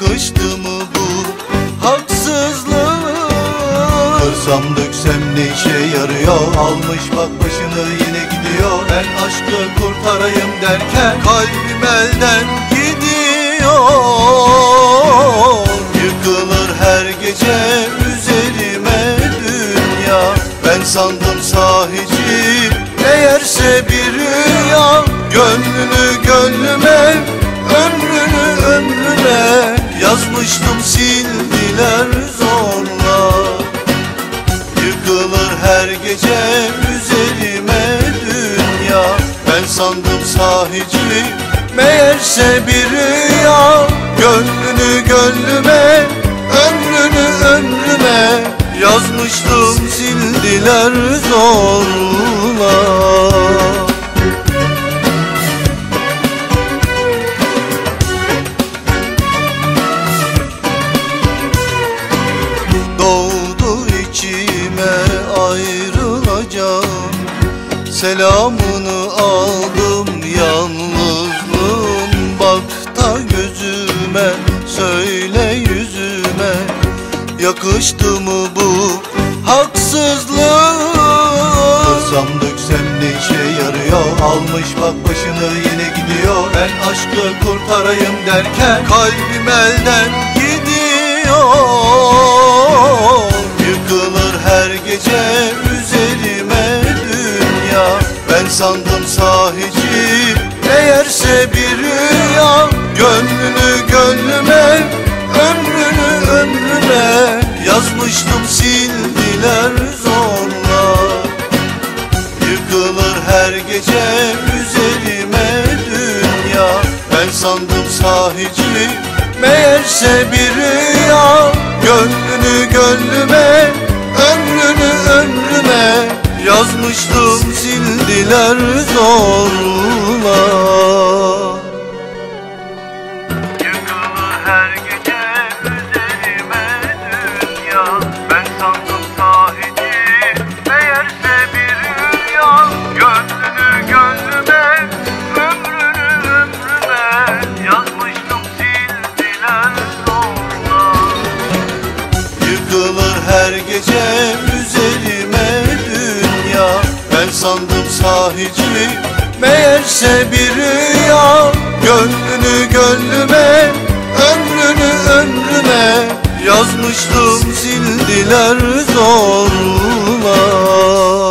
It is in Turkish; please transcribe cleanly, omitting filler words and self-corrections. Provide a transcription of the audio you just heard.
yakıştı mı bu haksızlık? Kırsam döksem ne işe yarıyor? Almış bak başını yine gidiyor. Ben aşkı kurtarayım derken kalbim elden gidiyor. Yıkılır her gece üzerime dünya. Ben sandım sahici, meğerse bir rüya. Gönlünü gönlüme, ömrünü ömrüme yazmıştım, sildiler zorla. Yıkılır her gece üzerime dünya. Ben sandım sahici, meğerse bir rüya. Gönlünü gönlüme, ömrünü ömrüme yazmıştım, sildiler zorla. Doğdu içime ayrılacağım, selamını aldım yalnızlığın. Bak da gözüme, söyle yüzüme, yakıştı mı bu haksızlık? Kırsam döksem ne işe yarıyor? Almış bak başını yine gidiyor. Ben aşkı kurtarayım derken kalbim elden gidiyor. Yıkılır her gece üzerime dünya. Ben sandım sahici, meğerse bir rüya. Gönlünü gönlüme, ömrünü ömrüme yazmıştım, sildiler zorla. Yıkılır her gece üzerime dünya. Ben sandım sahici, meğerse bir rüya. Gönlünü gönlüme, ömrünü ömrüme yazmıştım, sildiler zorla. Yıkılır her gece üzerime dünya. Ben sandım sahici, meğerse bir rüya. Gönlünü gönlüme, ömrünü ömrüme yazmıştım, sildiler zorla. Yıkılır her gece üzerime dünya. Ben sandım sahici, meğerse bir rüya. Gönlünü gönlüme, ömrünü ömrüme yazmıştım, sildiler zorla.